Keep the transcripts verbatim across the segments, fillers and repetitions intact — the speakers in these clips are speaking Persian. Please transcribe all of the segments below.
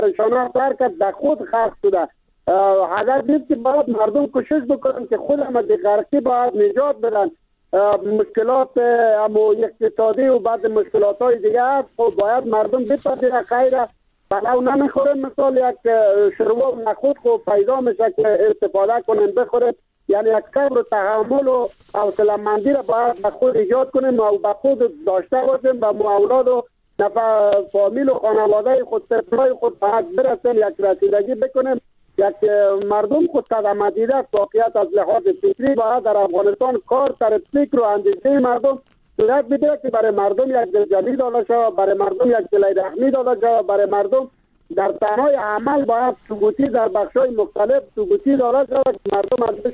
شانه سر کرد در خود خرق شده. حضرت نیست که باید مردم کوشش بکنن که خود هم از غرقی باید نجات بدن. مشکلات امو اقتصادی و بعد مشکلات های دیگه هست، خب باید مردم بپذیرن خیره پلو نمیخورن، مثال یک شروع نخود خب پیدا میشه که استفاده کنن بخورن. یعنی یک صبر و تحمل و حوصله‌مندی را باید به خود ایجاد کنیم و به خود داشته باشیم و مو اولاد و نفر فامیل و خانواده خود طفلای خود باید برسن، یک رسیدگی بکنیم. یک مردم خود صدمه دیده است. واقعیت از لحاظ فکری باید در افغانستان کار سر فکر و اندیشه مردم صورت بگیره که برای مردم یک دلجویی داده شود، برای مردم یک دل رحمی داده شود، برای مردم در تنهای عمل باید سکوتی در بخشای مختلف سکوتی داده شود که مردم ازش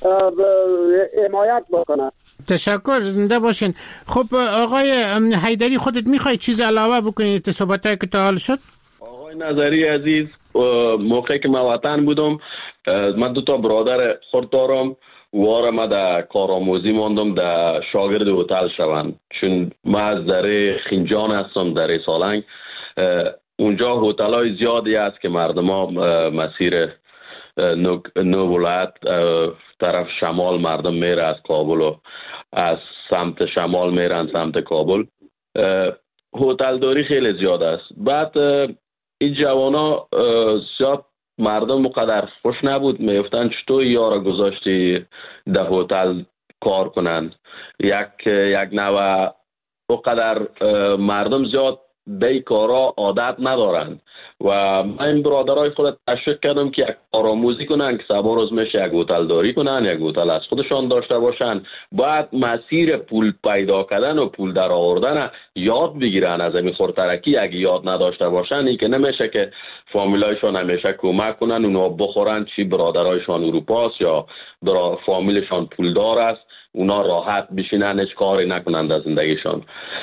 حمایت بکنند. تشکر، زنده باشین. خب آقای حیدری، خودت میخوای چیز علاوه بکنی تا صحبتایی که تا حال شد؟ آقای نظری عزیز، موقعی که من وطن بودم من دو تا برادر خرد دارم، واره ما در کارآموزی ماندم در شاگرد هتل شوند، چون من از در خینجان هستم در سالنگ. اونجا هتل های زیادی هست که مردم ها مسیر نو, نو ولایت طرف شمال مردم میره، از کابل و از سمت شمال میرن سمت کابل. هتل داری خیلی زیاد است. بعد این جوانا زیاد مردم مقدر خوش نبود، میفتن چطور یارا گذاشتی در هتل کار کنند. یک یک نوع مقدر مردم زیاد به کارا عادت ندارند و من برادرای خود تشویق کردم که یک کارآموزی کنن که سبا روز میشه یک هتل داری کنن، یک هتل از خودشان داشته باشن. بعد مسیر پول پیدا کردن و پول در آوردن یاد بگیرن. از همین خورترکی اگه یاد نداشته باشن این که نمیشه که فامیلایشان همیشه کمک کنن اونا بخورن، چی برادرایشان اروپاست یا برا فامیلشان پولدار است اونا راحت بشینن هیچ کاری نکنند در زندگیشان.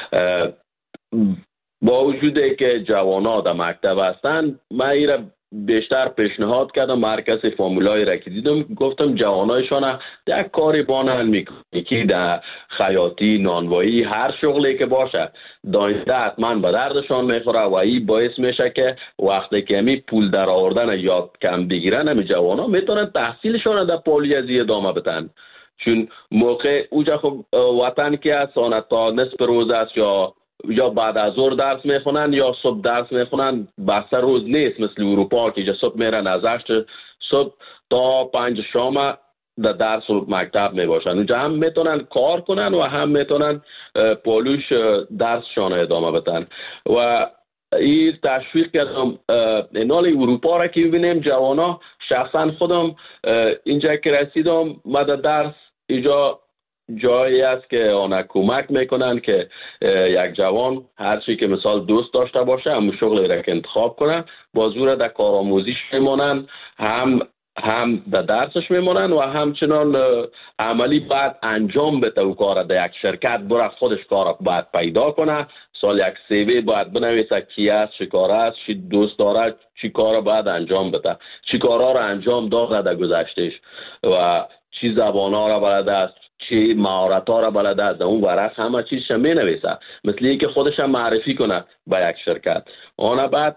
با وجودی که جوانا در مکتب هستن، من ایره بیشتر پیشنهاد کردم هر کسی فامیلای را که دیدم گفتم جوانایشان یک کاری بانن میکنی که در خیاطی، نانوایی، هر شغلی که باشه داینده حتما به دردشان میخوره و این باعث میشه که وقتی که همی پول در آوردن یاد کم بگیرن همی جوانا میتونن تحصیلشان در پالیزی ادامه بدن. چون موقع اوجا خب وطن که از سانت تا نصف روز است یا یا بعد از ظهر درس میخونن یا صبح درس میخونن، بسته روز نیست مثل اروپا که جا صبح میرن از هشت صبح تا پنج شام در درس و مکتب میباشن. اونجا هم میتونن کار کنن و هم میتونن پولوش درسشان ادامه بدن و این تشویق کردم. اینال اروپا را که ببینیم جوانا، شخصا خودم اینجا که رسیدم من در درس اینجا جایی است که آنها کمک میکنن که یک جوان هر چی که مثال دوست داشته باشه همون شغلی را که انتخاب کنن با زور در کارآموزیش میمونن، هم هم در درسش میمونن و همچنان عملی بعد انجام بده و کار در یک شرکت بره خودش کار بعد پیدا کنه. سال یک سیوی باید بنویسه کی است، چی کار است، چی دوست داره، چی کار باید انجام بده، چی کارا را انجام داده در گذشتهش و چی زبانا را بلد است، چی مهارت ها را بلده است. اون ورق همه چیزش می نویسه مثل اینکه خودش هم معرفی کنه به یک شرکت. آن بعد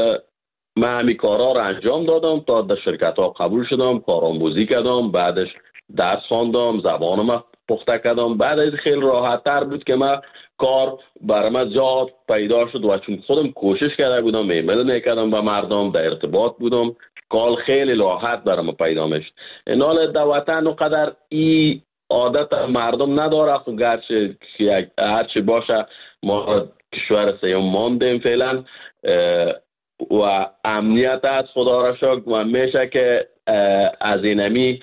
من همی کارها را انجام دادم تا در شرکت ها قبول شدم، کارآموزی کردم، بعدش درس خواندم، زبانم پخته کردم. بعد از خیلی راحت تر بود که من کار برای من زیاد پیدا شد و چون خودم کوشش کرده بودم، ایمیل میکردم به مردم، در ارتباط بودم، کار خیلی راحت برای من پیدا میشد. اینال در وطن قدر ای عادت مردم نداره، خب گرچه هرچی باشه ما کشور سیوم ماندیم فعلا و امنیت از خدا را شکر و میشه که از اینمی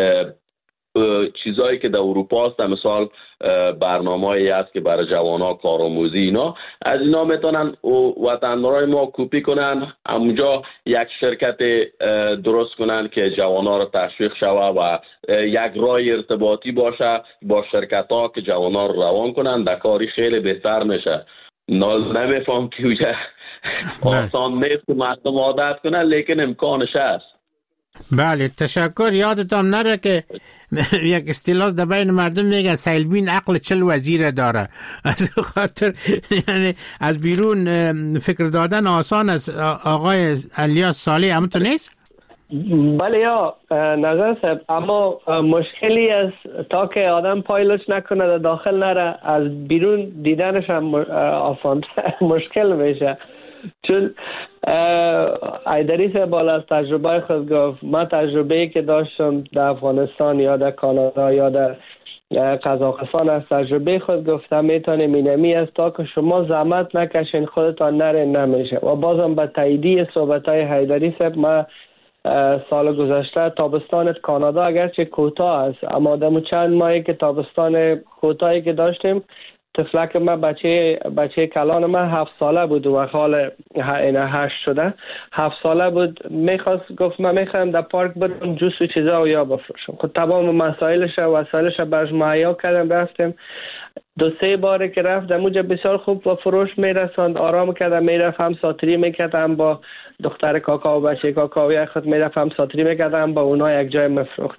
چیزایی که در اروپا هست، مثال برنامه‌ای هست که برای جوانان کارآموزی اینا، از اینا میتونن وطن‌های ما کپی کنن، همونجا یک شرکت درست کنن که جوانان رو تشویق شوه و یک راه ارتباطی باشه با شرکت‌ها که جوانان رو روان کنن، در کاری خیلی بهتر میشه. نمیفهم که آسان نیست که مردم عادت کنن، لیکن امکانش هست. بله تشکر. یادتان نره که یک اصطلاح در بین مردم میگه سیلبین عقل چل وزیر داره. از خاطر یعنی از بیرون فکر دادن آسان از آقای الیاس صالح همونطور نیست؟ بله یا نظر صاحب، اما مشکلی است تا که آدم پایلوچ نکنه در داخل نره، از بیرون دیدنش هم آسان مشکل میشه. چون ایدری صاحب بالا از تجربه خود گفت، من تجربه‌ای که داشتم در افغانستان یا در کانادا یا در قزاقستان از تجربه خود گفتم میتونم اینمی است تا که شما زحمت نکشین خودتان نرین نمیشه. و بازم به تاییدی صحبت‌های حیدری صاحب، من سال گذشته تابستان کانادا اگرچه کوتاه است، اما دمو چند ماهی که تابستان کوتاهی که داشتیم، طفلک من بچه بچه کلان من هفت ساله بود و حال اینا هشت شده، هفت ساله بود، میخواست گفت من میخوام در پارک برم جوس و چیزا و یا بفروشم. خب تمام مسائلش و وسایلش برش مهیا کردم، رفتیم دو سه باره که رفتم اونجا بسیار خوب و فروش میرساند، آرام کردم، میرفتم ساتری میکردم با دختر کاکا و بچه کاکاوی خود، میرفتم ساتری میکردم با اونا یک جای مفروخت.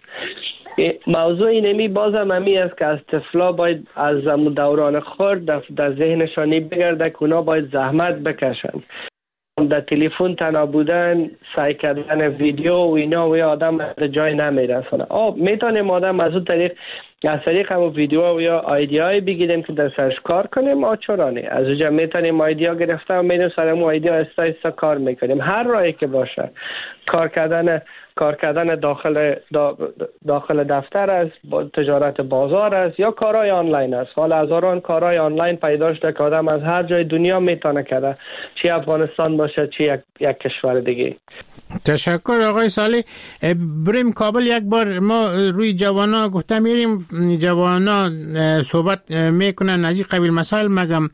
موضوع اینمی بازم همی است که از طفلا باید از دوران خورد در ذهنشانی بگرده که اونا باید زحمت بکشن. در تلفن تنها بودن، سعی کردن ویدیو و اینا و آدم به جای نمیرسونه. آه میتونیم آدم از اون طریق از طریق هم ویدیو و یا آیدیای بگیریم که در سرش کار کنیم. آچرانه از اونجا میتونیم آیدیا گرفته و میریم سرمون آیدیا استا استا کار میکنیم. هر راهی که باشه، کار کردن کار کردن داخل داخل دفتر است، تجارت بازار است یا کارهای آنلاین است. حالا هزاران کارهای آنلاین پیدا شده که آدم از هر جای دنیا میتونه کنه، چی افغانستان باشه چی یک, یک کشور دیگه. تشکر آقای صالح. بریم کابل. یک بار ما روی جوانا گفتم میریم، جوانا صحبت میکنن از این قبیل مسائل، مگم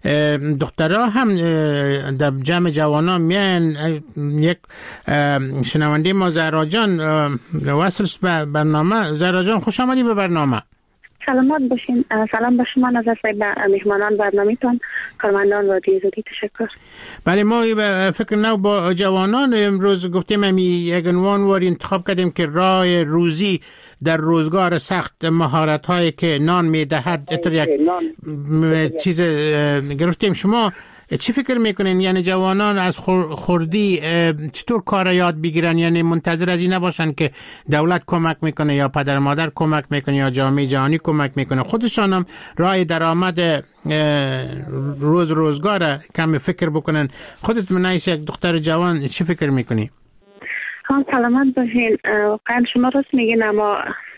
دخترها هم در جمع جوانا میان. یک شنونده ما زهرا جان وصل به برنامه. زهرا جان خوش آمدی به برنامه. سلامت باشین. سلام به شما نظر صاحب، به مهمانان برنامه‌تان، کارمندان رادیو زودی تشکر. بله ما فکر نو با جوانان امروز گفتیم همی یک عنوان وار انتخاب کردیم که راه روزی در روزگار سخت، مهارت هایی که نان میدهد. اتر یک چیز گرفتیم. شما چی فکر میکنین؟ یعنی جوانان از خوردی چطور کار یاد بگیرن؟ یعنی منتظر از این نباشن که دولت کمک میکنه یا پدر مادر کمک میکنه یا جامعه جهانی کمک میکنه، خودشان هم راه درآمد روز روزگار کم فکر بکنن. خودت منایس یک دختر جوان چی فکر میکنی؟ هم سلامت باشین. واقعا شما راست میگین، اما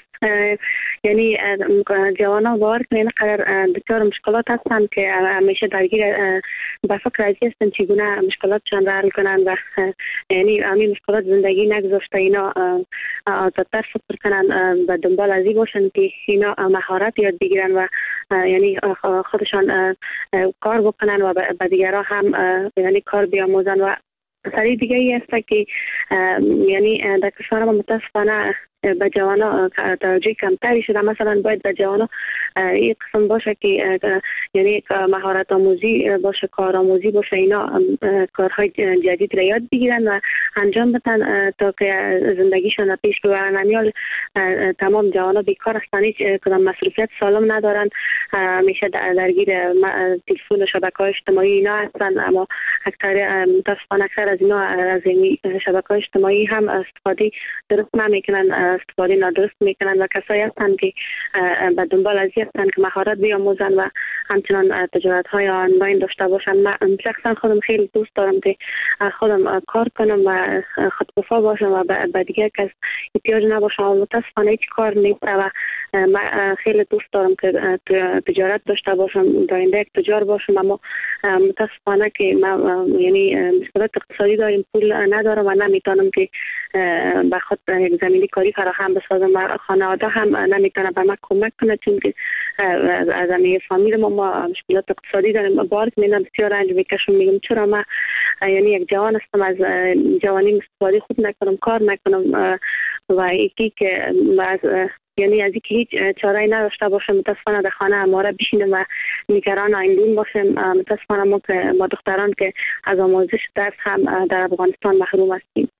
یعنی جوانان باور کنین قدر دچار مشکلات هستن که همیشه درگیر به فکر ازی هستن چگونه مشکلاتشان را حل کنن و یعنی همین مشکلات زندگی نگذاشته اینا آزادتر فکر کنن، به دنبال ازی باشن که اینا مهارت یاد بگیرن و یعنی خودشان کار بکنن و به دیگران هم یعنی کار بیاموزن. و سری دیگه ای است که یعنی در کشور ما متاسفانه به جوانا توجه کمتری شده. مثلا باید به جوانا این قسم باشه که یعنی مهارت آموزی باشه، کار آموزی باشه، اینا کارهای جدید را یاد بگیرن و انجام بدن تا که زندگیشان پیش ببرن. نمیال تمام جوانا بیکار هستن، هیچ کدام مصروفیت سالم ندارن، همیشه درگیر تلفن و شبکه‌های اجتماعی اینا هستن. اما اکثر متاسفانه اکثر از اینا از این شبکه‌های اجتماعی هم استفاده درست نمیکنن، استفاده نادرست میکنن و کسایی هستن که به دنبال ازی هستن که مهارت بیاموزن و همچنان تجارت های آنلاین داشته باشن. من شخصا خودم خیلی دوست دارم که خودم کار کنم و خودکفا باشم و به دیگه کس احتیاج نباشم. متاسفانه هیچ کار نیست و من خیلی دوست دارم که تجارت داشته باشم، در آینده یک تجار باشم. اما متاسفانه که من یعنی مشکلات اقتصادی دارم، پول ندارم و نمیتونم که به خود یک زمینی کاری فراهم بسازم و خانواده هم نمیتونه به من کمک کنه، چون که از همه فامیل ما ما مشکلات اقتصادی داریم. بارک میدم بسیار رنج میکشم، میگم چرا من یعنی یک جوان هستم از جوانی استفاده خوب نکنم، کار نکنم و یکی که از یعنی از اینکه هیچ چاره‌ای نداشته باشم متاسفانه در خانه اماره بشینم و نگران آینده‌ام باشم. متاسفانه ما که ما دختران که از آموزش درس هم در افغانستان محروم هستیم.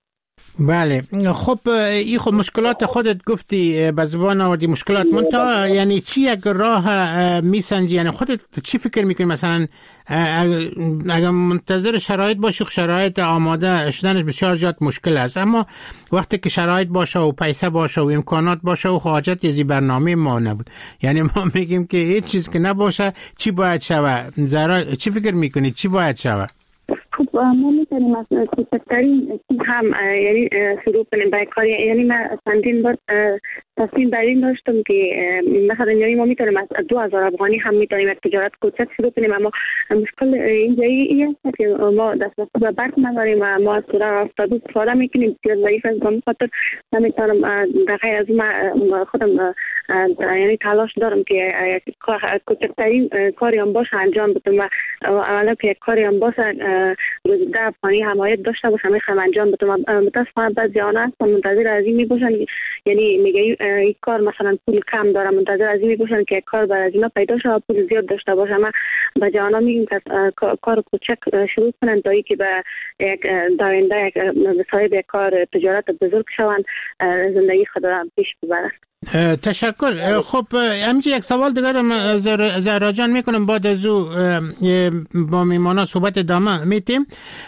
بله. خب این خب مشکلات خودت گفتی به زبان آوردی مشکلات منتها یعنی چی یک راه میسنجی؟ یعنی خودت چی فکر میکنی مثلا اگر منتظر شرایط باشی شرایط آماده شدنش بسیار زیاد مشکل است، اما وقتی که شرایط باشه و پیسه باشه و امکانات باشه و حاجت یزی برنامه ما نبود، یعنی ما میگیم که هیچ چیز که نباشه چی باید شوه؟ چی فکر میکنی چی باید شوه؟ خب ما میتونیم از کوچکترین هم یعنی شروع کنیم به کاری. یعنی من چندین بار تصمیم بر این داشتم که مثلا یعنی ما میتونیم از دو هزار افغانی هم میتونیم یک تجارت کوچک شروع کنیم، اما مشکل اینجایی این است که ما دسترسی به بانک نداریم و ما از سراغ افتاده استفاده میکنیم. بسیار ضعیف است، به خاطر نمیتونم در غیر از ما خودم یعنی تلاش دارم که یک کوچکترین کاری هم باشه انجام بدم و اولا که یک کاری هم باشه روزده افغانی حمایت داشته باشم میخوام انجام بدم. متاسفانه بعضی آنها هستن منتظر از این میباشن، یعنی میگه این کار مثلا پول کم داره، منتظر از این میباشن که کار برای از اینا پیدا شه و پول زیاد داشته باشه. ما به جانا میگیم که کار کوچک شروع کنن تا اینکه به یک داینده یک صاحب یک کار تجارت بزرگ شوند، زندگی خود را پیش ببرن. تشکر. خب همینجا یک سوال دیگر زهرا جان میکنم، بعد از او با میمانا صحبت ادامه میتیم.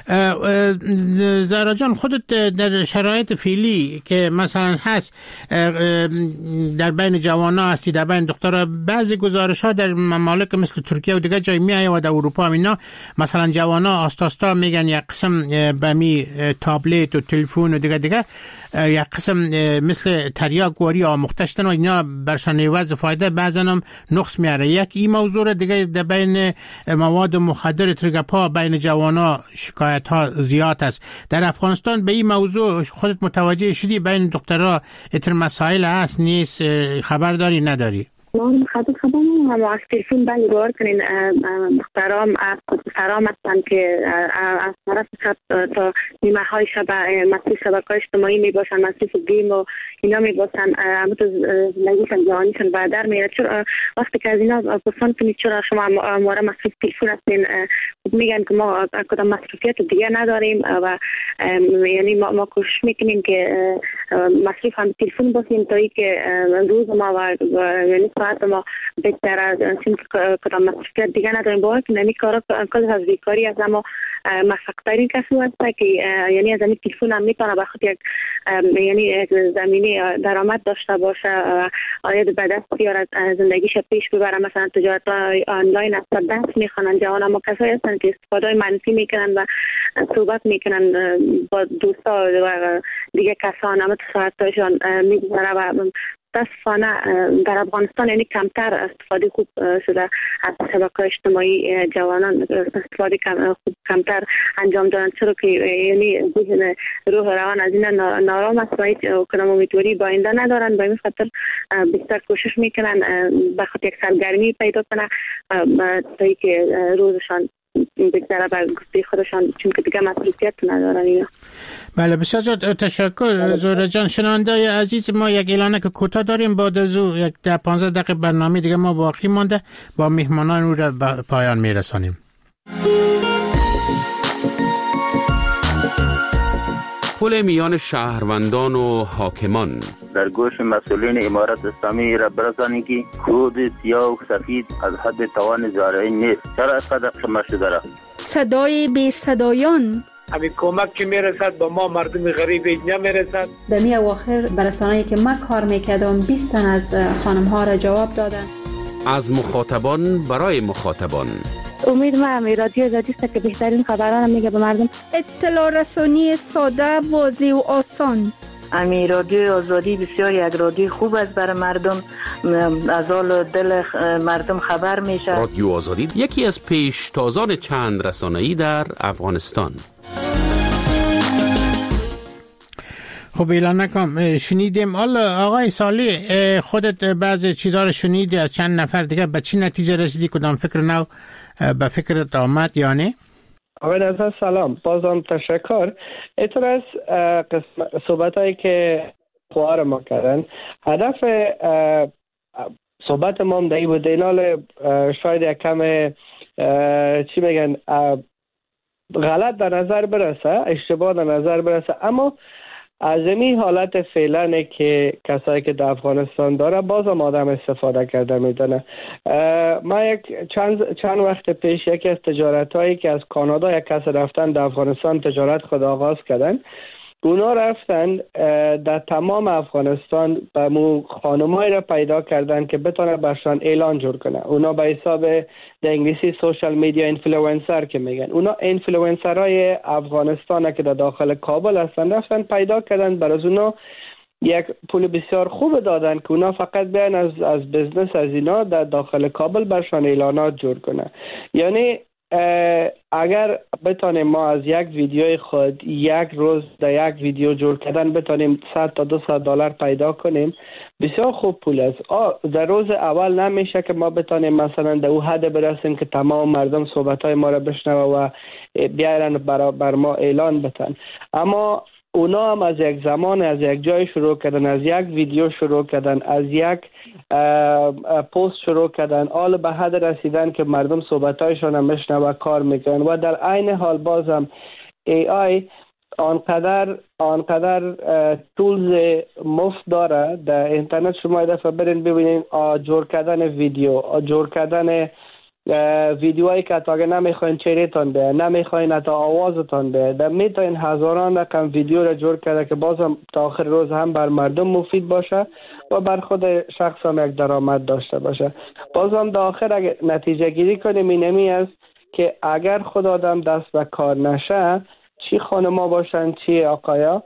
زهرا جان خودت در شرایط فعلی که مثلا هست در بین جوانا هستی، در بین دخترها، بعضی گزارش ها در ممالک مثل ترکیه و دیگه جای میایه و در اروپا اینا مثلا جوانا آستاستا میگن یک قسم بمی تابلت و تلفن و دیگه دیگه یک قسم مثل تریاکواری آموختشتن و اینا برشان عوض فایده بعضن هم نقص میاره. یک این موضوع دیگه در بین مواد مخدر ترگپا بین جوانا شکایت ها زیاد است. در افغانستان به این موضوع خودت متوجه شدی؟ بین دکترها اتر مسائل هست نیست؟ خبر داری نداری؟ ما خطر خبر ما از تلفن بلی باور کنین محترام فرام هستن که از طرف شب تا نیمه های شب مصروف شبکه اجتماعی می باشن، مصروف گیم و اینا می باشن، اما تو زندگیشن جوانیشن بعدر میره. چرا وقتی که از اینا پرسان کنید چرا شما مورا مصروف تلفن هستین، میگن که ما کدام مصروفیت دیگه نداریم و یعنی ما, ما کوشش میکنیم که مصروف هم تلفن باشیم تا اینکه روز ما و یعنی ساعت ما بهتر از چون کدام مصروفیت دیگه نداریم. باید که نمی کارا کل از بیکاری از اما مفقترین کسی هست که یعنی از این تلفن هم میتونه به خود یک یعنی یک زمینی درآمد داشته باشه، آید به دست بیاره زندگیش پیش ببره. مثلا تجارت آنلاین است، دست میخوانن جوان، اما کسایی هستن که استفاده منفی میکنن و صحبت میکنن با دوستا و دیگه کسان، اما ساعتاشان میگذره و متاسفانه در افغانستان یعنی کمتر استفاده خوب شده از شبکه اجتماعی. جوانان استفاده کم خوب کمتر انجام دادن، چرا که یعنی ذهن روح روان از این نارام است و هیچ کدام امیدواری با آینده ندارن. به این خاطر بیشتر کوشش میکنن به خاطر یک سرگرمی پیدا کنن تا اینکه روزشان بگذره بر گفته خودشان، چون که دیگه مسئولیت ندارن اینا. بله بسیار تشکر زهرا جان. شنونده عزیز ما یک اعلانه که کوتاه داریم، بعد از او یک ده پانزده دقیقه برنامه دیگه ما باقی مانده با مهمانان او را به پایان میرسانیم. پل میان شهروندان و حاکمان در گوش مسئولین امارت اسلامی را برسانی که خود سیاه و سفید از حد توان زارعین نیست. چرا اینقدر شما شده را؟ صدای بی صدایان همین کمک که میرسد با ما مردم غریب اینجا میرسد. در می اواخر برسانه‌ای که من کار میکردم بیست تن از خانم ها را جواب دادن. از مخاطبان برای مخاطبان. امید ما هم رادیو آزادی است که بهترین خبران میگه به مردم. اطلاع رسانی ساده، واضح و آسان. امی رادیو آزادی بسیار یک رادیو خوب است برای مردم، از حال دل مردم خبر میشه. رادیو آزادی یکی از پیشتازان چند رسانه‌ای در افغانستان. خب اعلان نکنم شنیدیم. حالا آقای صالح خودت بعضی چیزها رو شنیدی از چند نفر دیگه، به چی نتیجه رسیدی؟ کدام فکر نو به فکرت آمد یا نه؟ آقای نظر سلام، بازم تشکر. ایتون از صحبت هایی که خواه ما کردن، هدف صحبت ما هم دایی بود اینال شاید یک کم چی میگن غلط در نظر برسه، اشتباه در نظر برسه، اما از این حالت فعلا که کسایی که در افغانستان داره بازم آدم استفاده کرده میدونه. ما یک چند چند وقت پیش یکی از تجارت هایی که از کانادا یک کس رفتن در افغانستان تجارت خود آغاز کردن، اونا رفتن در تمام افغانستان به مو خانمایی را پیدا کردن که بتونه برشان اعلان جور کنه. اونا به حساب در انگلیسی سوشال میدیا اینفلوئنسر که میگن، اونا اینفلوئنسرای افغانستان که در داخل کابل هستن رفتن پیدا کردن، برای اونا یک پول بسیار خوب دادن که اونا فقط بیان از از بزنس از اینا در داخل کابل برشان اعلانات جور کنه. یعنی اگر بتانیم ما از یک ویدیوی خود یک روز در یک ویدیو جور کردن بتانیم صد تا دویست دلار پیدا کنیم، بسیار خوب پول است. در روز اول نمیشه که ما بتانیم مثلا در او حد برسیم که تمام مردم صحبتهای ما را بشنوه و بیارن بر, بر ما اعلان بتن، اما اونا هم از یک زمان از یک جای شروع کردن، از یک ویدیو شروع کردن، از یک پست شروع کردن، آل به حد رسیدن که مردم صحبتایشان هم بشنوه کار میکنن. و در عین حال بازم ای آی آنقدر آنقدر تولز مفت داره در اینترنت. شما یه دفعه برین ببینین جور کردن ویدیو، جور کردن ویدیوهایی که حتی اگه نمیخواین چهرهتان به، نمیخواین حتی آوازتان به، در میتونین هزاران رقم ویدیو را جور کرده که بازم تا آخر روز هم بر مردم مفید باشه و بر خود شخص هم یک درآمد داشته باشه. بازم در آخر اگه نتیجه گیری کنیم اینمی است که اگر خود آدم دست به کار نشه، چی خانما باشن چی آقایا،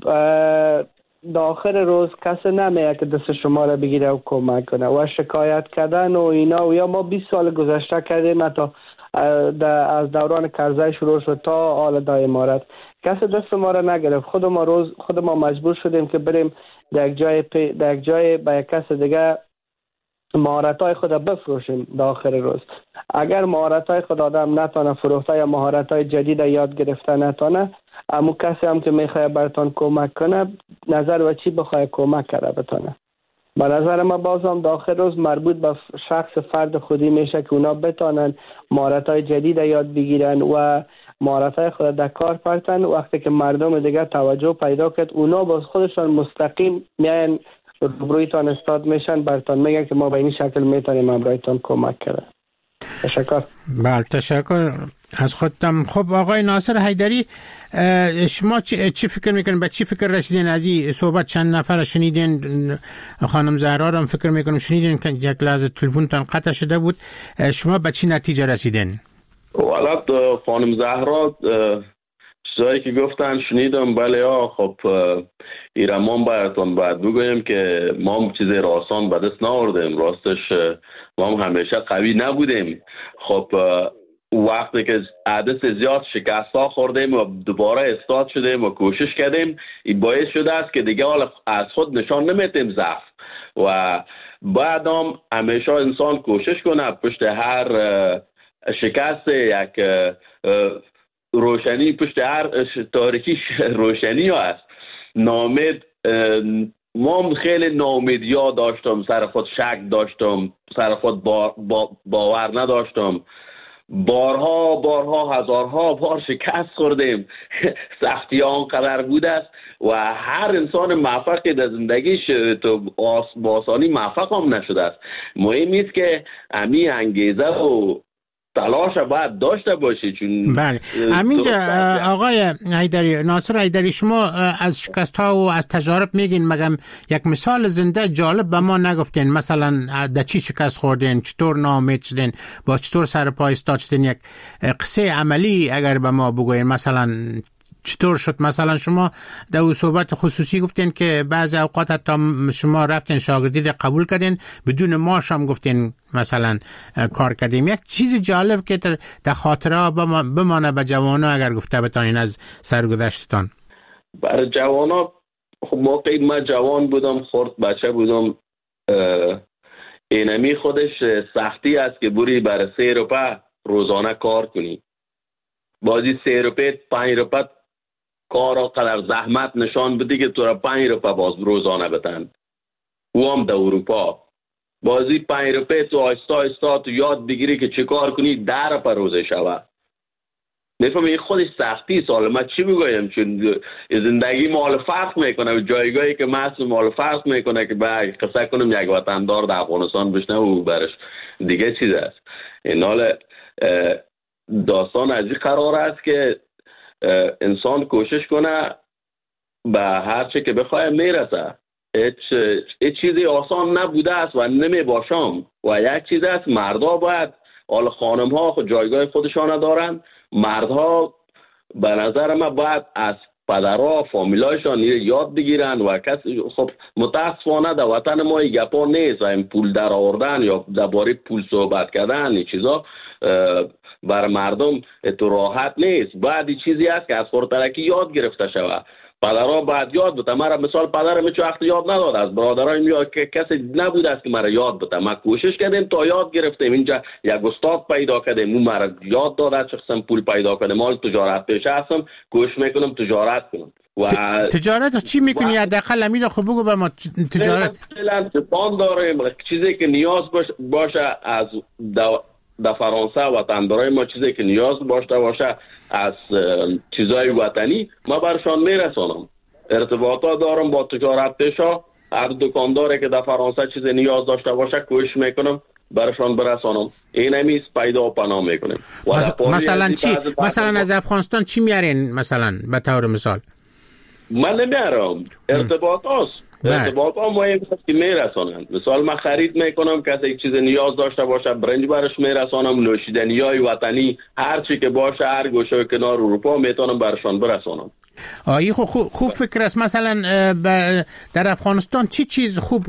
در آخر روز کسی نمیه که دست شما را بگیره و کمک کنه. و شکایت کردن و اینا و یا ما بیست سال گذشته کردیم حتی از دوران کرزی شروع شد تا حال دا امارت کسی دست ما را نگرفت. خود ما روز خود ما مجبور شدیم که بریم در یک جای در یک جای با یک کس دیگه مهارت‌های خود بفروشیم. در آخر روز اگر مهارت‌های خود آدم نتونه فروخته یا مهارت‌های جدید یاد گرفته نتونه، اما کسی هم که میخواه براتون کمک کنه نظر و چی بخواه کمک کرده بتونه. به نظر ما بازم در آخر روز مربوط به شخص فرد خودی میشه که اونا بتونن مهارت‌های جدید یاد بگیرن و مهارت‌های خود در کار پرتن. وقتی که مردم دیگه توجه پیدا کرد، اونا باز خودشان مستقیم میان روبرویتان استاد میشن، براتون میگن که ما به این شکل میتونیم امرایتان کمک کنیم. تشکر. بله تشکر از خودتم. خب آقای ناصر حیدری، شما چی فکر میکنین، به چی فکر رسیدین از این صحبت؟ چند نفر شنیدین؟ خانم زهرا هم فکر میکنم شنیدین که یک لحظه تلفنتان قطع شده بود. شما به چی نتیجه رسیدین؟ ولات خانم زهرا چیزایی که گفتن شنیدم. بله ها، خب ایرمان براتون باید بگویم که ما هم چیز آسان به دست ناوردیم. راستش ما هم همیشه قوی نبودیم. خب وقتی که عدد زیاد شکست ها خوردیم و دوباره استاد شدیم و کوشش کردیم، این باعث شده است که دیگه حالا از خود نشان نمیتیم ضعف. و بعد هم همیشه انسان کوشش کنه پشت هر شکست یک روشنی، پشت هر تاریکی روشنی هست. نامید ما خیلی ناامیدی ها داشتم، سر خود شک داشتم، سر خود با با باور نداشتم. بارها بارها هزارها بار شکست خوردیم. سختی ها آنقدر بود است و هر انسان موفقی در زندگیش تو با آسانی موفق هم نشده است. مهم است که امی انگیزه و تلاش باید داشته باشی. چون بله همینجا آقای حیدری، ناصر حیدری، شما از شکست ها و از تجارب میگین، مگم یک مثال زنده جالب به ما نگفتین؟ مثلا در چی شکست خوردین، چطور ناامید شدین، با چطور سر پا ایستاد شدین؟ یک قصه عملی اگر به ما بگوین، مثلا چطور شد؟ مثلا شما در اون صحبت خصوصی گفتین که بعضی اوقات حتی شما رفتین شاگردی قبول کردین بدون معاش هم گفتین مثلا کار کردیم. یک چیز جالب که در خاطره بمانه به جوانا اگر گفته بتانین از سرگذشتتان. برای جوانا خب موقعی من جوان بودم، خرد بچه بودم، اینمی خودش سختی است که بری برای سه روپه روزانه کار کنی. بازی سه روپه پنج روپه کارا قدر زحمت نشان بدی که تو را پنج روپه باز روزانه بتن. او هم در اروپا بازی پنج روپه تو آیستا آیستا تو یاد بگیری که چه کار کنی ده روپه روزه شوه. میفهمی این خودش سختی سال. من چی بگویم؟ چون زندگی مال فرق میکنه، جایگاهی که مسئول مال فرق میکنه که با قصه کنم یک وطندار در افغانستان بشنه و برش دیگه چیز است. این حال داستان از این قرار است که انسان کوشش کنه به هر چه که بخواه میرسه. هیچ چیزی آسان نبوده است و نمی باشم و یک چیز است، مردا باید، حال خانم ها خود جایگاه خودشان دارن، مردها به نظر من باید از پدرها فامیلایشان یاد بگیرن و کسی خب متاسفانه در وطن ما این گپا نیست، این پول در آوردن یا درباره پول صحبت کردن این چیزا بر مردم تو راحت نیست. باید این چیزی است که از خردترکی یاد گرفته شود. پدرها باید یاد بده. مرا مثال پدرم چه وقت یاد نداد، از برادران یا که کسی نبود است که مرا یاد بده. ما کوشش کردیم تا یاد گرفتیم، اینجا یک استاد پیدا کردیم، اون مرا یاد داد چه قسم پول پیدا کردم. مال تجارت پیشه هستم، کوشش میکنم تجارت کنم. و تجارت چی میکنی؟ حداقل امیر خب بگو به ما تجارت. مثلا زبان داریم، چیزی که نیاز باشه از در فرانسه وطندارای ما، چیزی که نیاز باشه باشه از چیزای وطنی ما برشان میرسانم. ارتباطات دارم با تجارت پیشا، هر دکانداری که در فرانسه چیز نیاز داشته باشه کوشش میکنم برشان برسانم. این همیز پیدا و پناه میکنیم. مثلا چی؟ مثلا از افغانستان چی میارین مثلا به طور مثال؟ من نمیارم، ارتباطات ارتباط ها مهم است که میرسانند. مثال من خرید میکنم، کسی یک چیز نیاز داشته باشه برنج برش میرسانم، نوشیدنی های وطنی هر چی که باشه هر گوشه کنار اروپا میتونم برشان برسانم. آیی خوب خوب فکر است. مثلا در افغانستان چی چیز خوب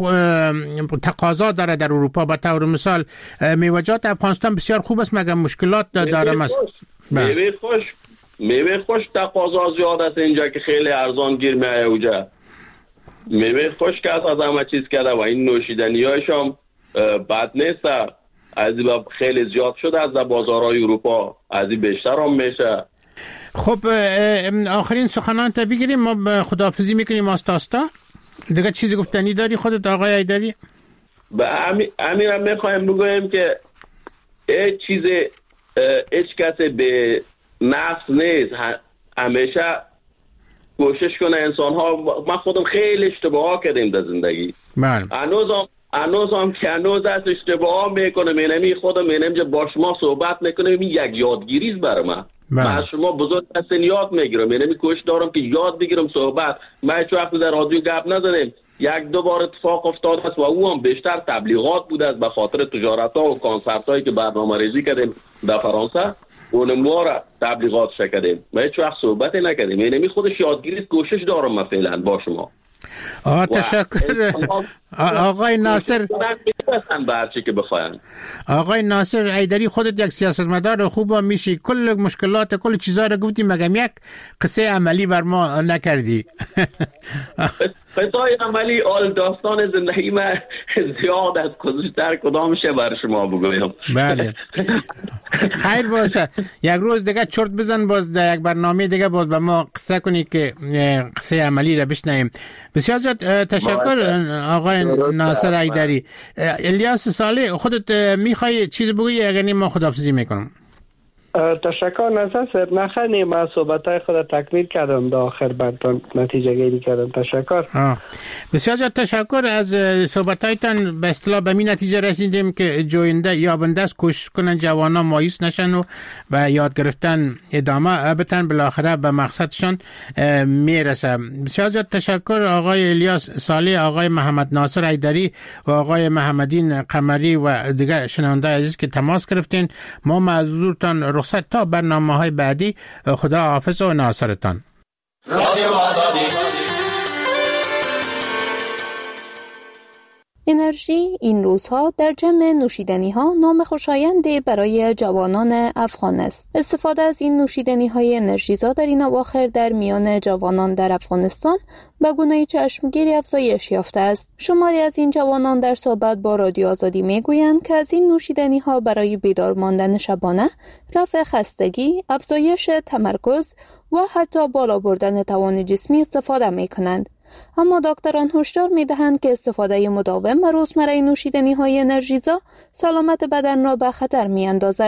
تقاضا داره در اروپا؟ به طور مثال میوه‌جات افغانستان بسیار خوب است مگر مشکلات داره؟ مثلا میوه خوش میوه خوش تقاضا زیاد است اینجا که خیلی ارزان گیر میایه اونجا. میوه خوش که از همه چیز کرده و این نوشیدنی هایش هم بد نیست. از این خیلی زیاد شده از بازارهای اروپا، از این بیشتر هم میشه. خب آخرین سخنان تا بگیریم، ما خداحافظی میکنیم آستاستا. دیگه چیزی گفتنی داری خودت آقای ایدری؟ به امیرم میخوایم بگویم که هیچ چیز هیچ کسی به نفس نیست. همیشه کوشش کنه انسان ها. من خودم خیلی اشتباه کردیم در زندگی. من هنوزم هنوزم که هنوز از اشتباه میکنم. اینمی خودم اینم با شما صحبت میکنم، این یک یادگیریست برای من. من از شما بزرگ هستین یاد میگیرم. اینمی کوشش دارم که یاد بگیرم صحبت. من هیچ وقت در رادیو گپ نزنیم. یک دو بار اتفاق افتاد است و او هم بیشتر تبلیغات بود است به خاطر تجارت ها و کنسرت هایی که برنامه ریزی کردیم در فرانسه. اون ما را تبلیغات شکردیم و هیچ وقت صحبت نکردیم. اینمی خودش یادگیری کوشش دارم من فعلا با شما. آه تشکر آقای ناصر. آقای ناصر ایدری، خودت یک سیاستمدار خوب میشی، کل مشکلات کل چیزا رو گفتی مگم یک قصه عملی بر ما نکردی. قصه عملی آل داستان زندگی من زیاد از گذشته کدامشه بر شما بگویم. بله خیر باشه. یک روز دیگه چرت بزن باز در یک برنامه دیگه باز به ما قصه کنی که قصه عملی رو بشنویم. بسیار زیاد تشکر آقای ناصر ایدری. الیاس صالح، خودت میخوای چیز بگویی اگر ما خداحافظی میکنم؟ تشکر ناصر صاحب. نخنی من صحبتای خود تکمیل کردم، در آخر بعد نتیجه گیری کردم. تشکر. آه. بسیار زیاد تشکر از صحبتایتان. به اصطلاح به این نتیجه رسیدیم که جوینده یابنده است، کوشش کنن جوانان مایوس نشن و و یاد گرفتن ادامه بدن، بالاخره به مقصدشان میرسه. بسیار زیاد تشکر آقای الیاس صالح، آقای محمد ناصر ایدری و آقای محمدین قمری و دیگه شنونده عزیز که تماس گرفتین. ما معذورتان رخصت تا برنامه‌های بعدی. خدا حافظ و ناصرتان. رادیو آزادی. انرژی این روزها در جمع نوشیدنی ها نام خوشایندی برای جوانان افغان است. استفاده از این نوشیدنی های انرژیزا در این اواخر در میان جوانان در افغانستان به گونه چشمگیری افزایش یافته است. شماری از این جوانان در صحبت با رادیو آزادی میگویند که از این نوشیدنی ها برای بیدار ماندن شبانه، رفع خستگی، افزایش تمرکز و حتی بالا بردن توان جسمی استفاده میکنند. اما دکتران هشدار می‌دهند که استفاده مداوم و روزمره نوشیدنی‌های انرژیزا سلامت بدن را به خطر می‌اندازد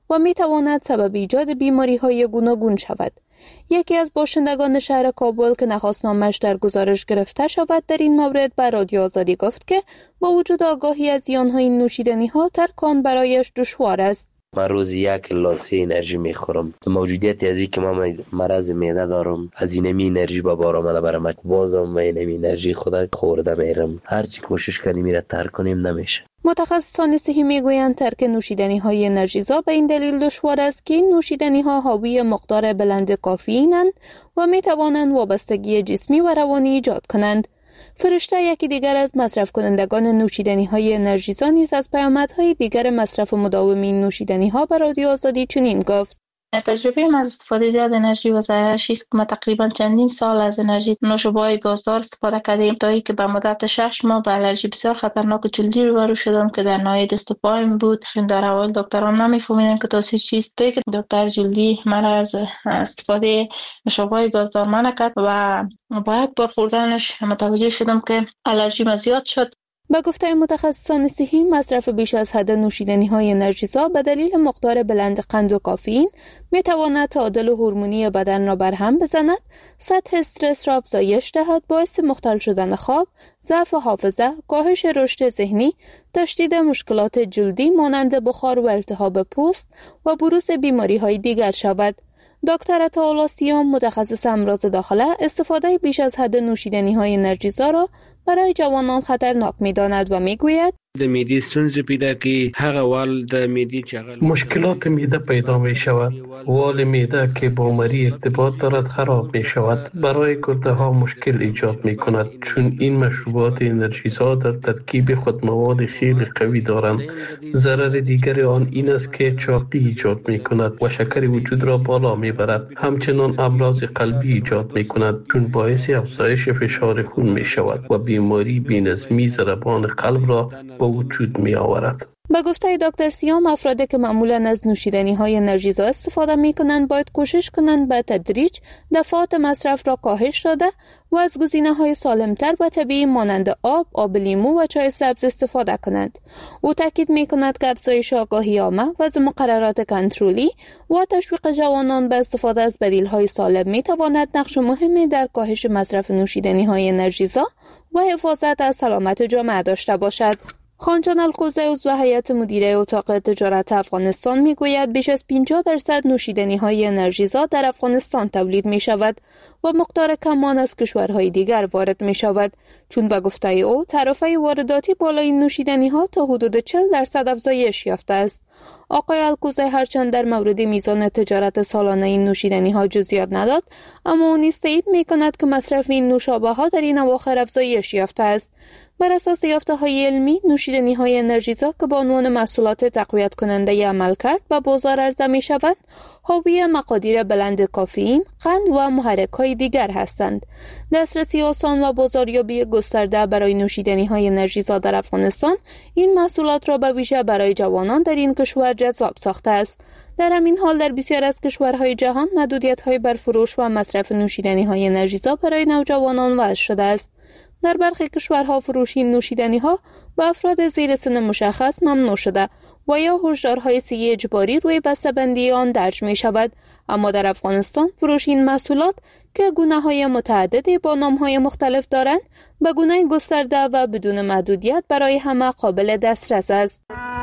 و می تواند سبب ایجاد بیماری های گوناگون شود. یکی از باشندگان شهر کابل که نخواستنامش در گزارش گرفته شود در این مورد به رادیو آزادی گفت که با وجود آگاهی از زیان‌های این نوشیدنی ها ترک آن برایش دشوار است. من روزی یک لاسه انرژی میخورم. موجودیت از این که من مرض معده دارم، از این می انرژی با بار آمده برام، بازم من این انرژی خدا خورده میرم. هرچی کوشش کنیم میره ترک کنیم نمیشه. متخصصان صحی میگویند ترک نوشیدنی های انرژیزا به این دلیل دشوار است که این نوشیدنی ها حاوی مقدار بلند کافئینند و می توانند وابستگی جسمی و روانی ایجاد کنند. فرشته یکی دیگر از مصرف کنندگان نوشیدنی های انرژیزا نیز از پیامدهای دیگر مصرف مداوم این نوشیدنی ها به رادیو آزادی چنین گفت: تجربه ما از استفاده زیاد انرژی و ضررش است که ما تقریبا چندین سال از انرژی نوشابه‌های گازدار استفاده کردیم تا اینکه به مدت شش ماه به الرژی بسیار خطرناک جلدی روبرو شدم که در ناحیه دست و پایم بود. چون در اول دکترام نمی‌فهمیدن که تاثیر چیست، تا اینکه دکتر جلدی مرا از استفاده نوشابه‌های گازدار منع کرد و با یک بار خوردنش متوجه شدم که الرژی ما زیاد شد. با گفته متخصصان صحی، مصرف بیش از حد نوشیدنی‌های انرژیزا به دلیل مقدار بلند قند و کافئین می‌تواند تعادل هورمونی بدن را برهم بزند، سطح استرس را افزایش دهد، باعث مختل شدن خواب، ضعف حافظه، کاهش رشد ذهنی، تشدید مشکلات جلدی مانند بخار و التهاب پوست و بروز بیماری‌های دیگر شود. دکتر عطاالله سیام، متخصص امراض داخله، استفاده بیش از حد نوشیدنی‌های انرژیزا را برای جوانان خطرناک می‌داند و می‌گوید: د میدی ستونزې پیدا کی، هغه وال د میدی چغل مشکلات میده پیدا می شود. وال میده که با مری ارتباط دارد خراب می شود. برای گرده ها مشکل ایجاد می کند، چون این مشروبات انرژیزا در ترکیب خود مواد خیلی قوی دارند. ضرر دیگر آن این است که چاقی ایجاد می کند و شکر وجود را بالا می برد. همچنان امراض قلبی ایجاد می کند، چون باعث افزایش فشار خون می شود و بیماری بی‌نظمی ضربان قلب را با وجود می آورد. با گفته دکتر سیام، افرادی که معمولاً از نوشیدنی‌های انرژیزا استفاده می‌کنند باید کوشش کنند به تدریج دفعات مصرف را کاهش داده و از گزینه‌های سالم‌تر و طبیعی مانند آب، آب لیمو و چای سبز استفاده کنند. او تاکید می‌کند که افزایش آگاهی عامه و از مقررات کنترلی و تشویق جوانان به استفاده از بدیل‌های سالم می‌تواند نقش مهمی در کاهش مصرف نوشیدنی‌های انرژیزا و حفاظت از سلامت جامعه داشته باشد. خانجان الکوزه، عضو هیئت مدیره اتاق تجارت افغانستان، میگوید بیش از پنجاه درصد نوشیدنی‌های انرژیزا در افغانستان تولید می‌شود و مقدار کمان از کشورهای دیگر وارد می‌شود، چون به گفته او تعرفه وارداتی بالای این نوشیدنی‌ها تا حدود چهل درصد افزایش یافته است. آقای الکوزه هرچند در مورد میزان تجارت سالانه این نوشیدنی‌ها جزئیات نداد، اما او نیز تایید می‌کند که مصرف این نوشابه‌ها در این اواخر افزایش یافته است. بر اساس یافته‌های علمی، نوشیدنی‌های انرژیزا که به عنوان محصولات تقویت کننده عملکرد به بازار عرضه می‌شوند، حاوی مقادیر بلند کافئین، قند و محرک‌های دیگر هستند. دسترسی آسان و بازاریابی گسترده برای نوشیدنی‌های انرژیزا در افغانستان این محصولات را به ویژه برای جوانان در این کشور جذاب ساخته است. در همین حال در بسیار از کشورهای جهان محدودیت‌های بر فروش و مصرف نوشیدنی‌های انرژیزا برای نوجوانان وضع شده است. در برخی کشورها فروش این نوشیدنی‌ها به افراد زیر سن مشخص ممنوع شده و یا هشدارهای صحی اجباری روی بسته‌بندی آن درج می شود، اما در افغانستان فروش این محصولات که گونه‌های متعددی با نام‌های مختلف دارند به گونه گسترده و بدون محدودیت برای همه قابل دسترس است.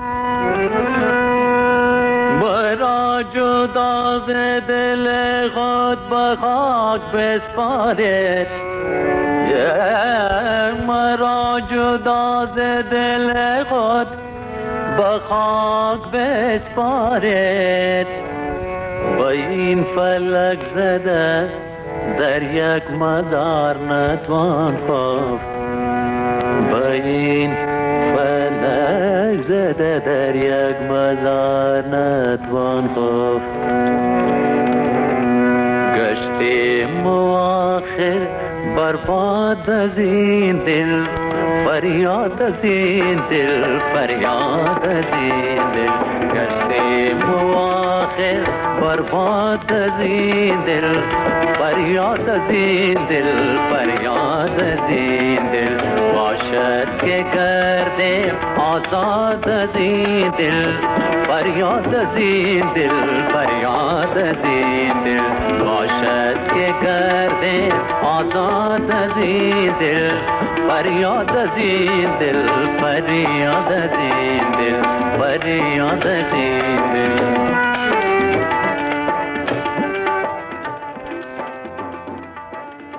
مرا جدا ز دل خود به خاک بسپارید، مرا جدا ز دل خود به خاک بسپارید، با این فلک زده در یک مزار نتوان خفت، با این فلک زده در یک مزار نتوان خفت. گشتیم آخر برباد از این دل فریاد از این دل فریاد از این دل گشته مواخر برباد از این دل فریاد از این دل فریاد از این دل باشد که گردیم آزاد از این دل فریاد از این دل فریاد از این دل باشد که گردیم آزاد از این دل فریاد از این دل فریاد از این دل فریاد از این دل